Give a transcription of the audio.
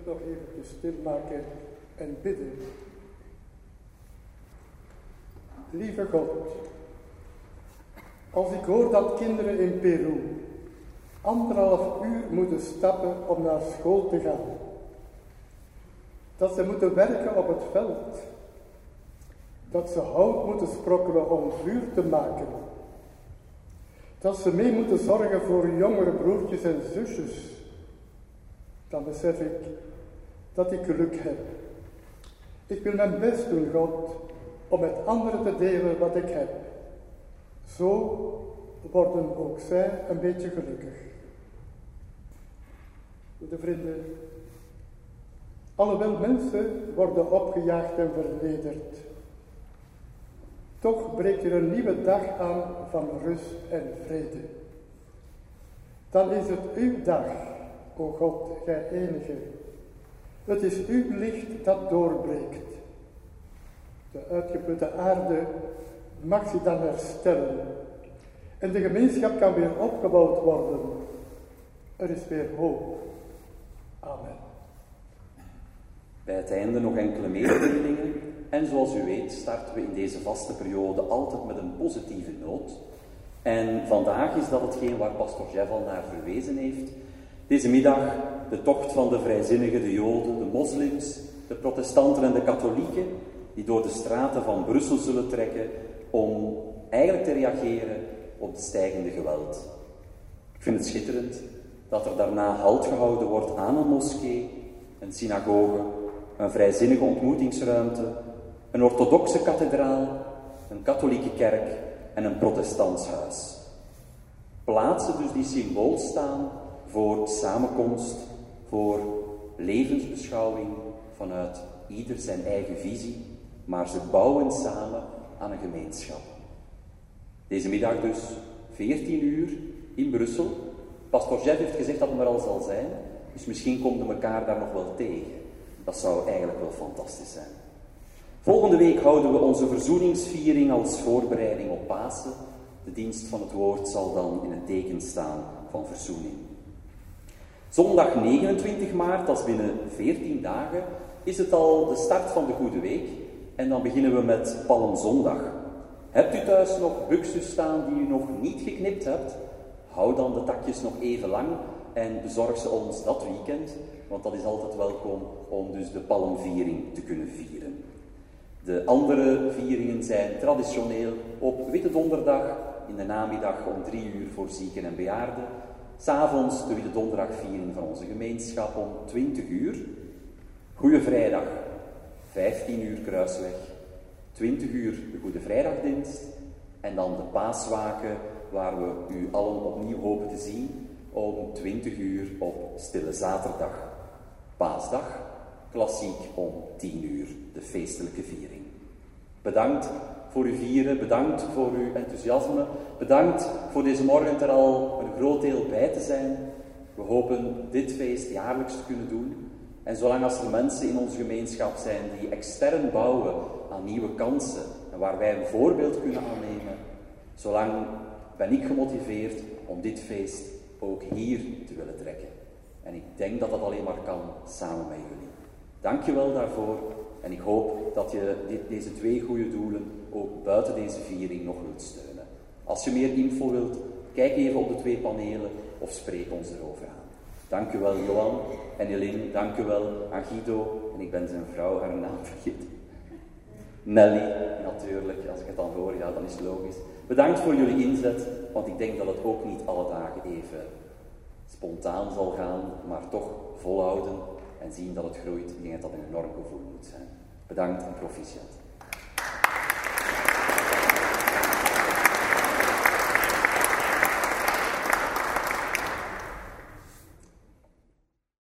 nog even stilmaken en bidden. Lieve God, als ik hoor dat kinderen in Peru 1,5 uur moeten stappen om naar school te gaan, dat ze moeten werken op het veld, dat ze hout moeten sprokkelen om vuur te maken, dat ze mee moeten zorgen voor jongere broertjes en zusjes, dan besef ik dat ik geluk heb. Ik wil mijn best doen, God, om met anderen te delen wat ik heb. Zo worden ook zij een beetje gelukkig. Lieve vrienden, alhoewel mensen worden opgejaagd en vernederd, toch breekt er een nieuwe dag aan van rust en vrede. Dan is het uw dag, o God, gij enige. Het is uw licht dat doorbreekt. De uitgeputte aarde mag zich dan herstellen. En de gemeenschap kan weer opgebouwd worden. Er is weer hoop. Amen. Bij het einde nog enkele mededelingen. En zoals u weet starten we in deze vaste periode altijd met een positieve noot. En vandaag is dat hetgeen waar pastor Jeff al naar verwezen heeft. Deze middag de tocht van de vrijzinnigen, de Joden, de moslims, de protestanten en de katholieken, die door de straten van Brussel zullen trekken om eigenlijk te reageren op de stijgende geweld. Ik vind het schitterend dat er daarna halt gehouden wordt aan een moskee, een synagoge, een vrijzinnige ontmoetingsruimte, een orthodoxe kathedraal, een katholieke kerk en een protestants huis. Plaatsen dus die symbool staan voor samenkomst, voor levensbeschouwing vanuit ieder zijn eigen visie, maar ze bouwen samen aan een gemeenschap. Deze middag dus, 14 uur in Brussel. Pastor Jeff heeft gezegd dat het er al zal zijn, dus misschien komen we elkaar daar nog wel tegen. Dat zou eigenlijk wel fantastisch zijn. Volgende week houden we onze verzoeningsviering als voorbereiding op Pasen. De dienst van het woord zal dan in het teken staan van verzoening. Zondag 29 maart, dat is binnen 14 dagen, is het al de start van de Goede Week. En dan beginnen we met Palmzondag. Hebt u thuis nog buxus staan die u nog niet geknipt hebt? Hou dan de takjes nog even lang en bezorg ze ons dat weekend, want dat is altijd welkom om dus de palmviering te kunnen vieren. De andere vieringen zijn traditioneel op Witte Donderdag, in de namiddag om 3 uur voor zieken en bejaarden. 'S Avonds de Witte Donderdagviering van onze gemeenschap om 20 uur. Goede Vrijdag, 15 uur Kruisweg. 20 uur de Goede Vrijdagdienst. En dan de Paaswaken, waar we u allen opnieuw hopen te zien, om 20 uur op Stille Zaterdag. Paasdag, klassiek om 10 uur, de feestelijke viering. Bedankt voor uw vieren, bedankt voor uw enthousiasme, bedankt voor deze morgen er al een groot deel bij te zijn. We hopen dit feest jaarlijks te kunnen doen. En zolang als er mensen in onze gemeenschap zijn die extern bouwen aan nieuwe kansen en waar wij een voorbeeld kunnen aannemen, zolang ben ik gemotiveerd om dit feest ook hier te willen trekken. En ik denk dat dat alleen maar kan samen met jullie. Dank je wel daarvoor en ik hoop dat je deze 2 goede doelen ook buiten deze viering nog wilt steunen. Als je meer info wilt, kijk even op de 2 panelen of spreek ons erover aan. Dank u wel Johan en Eline, dank u wel aan Guido en ik ben zijn vrouw haar naam vergeten. Nelly, natuurlijk, als ik het dan hoor, ja, dan is het logisch. Bedankt voor jullie inzet, want ik denk dat het ook niet alle dagen even spontaan zal gaan, maar toch volhouden en zien dat het groeit. Ik denk dat dat een enorm gevoel moet zijn. Bedankt en proficiat.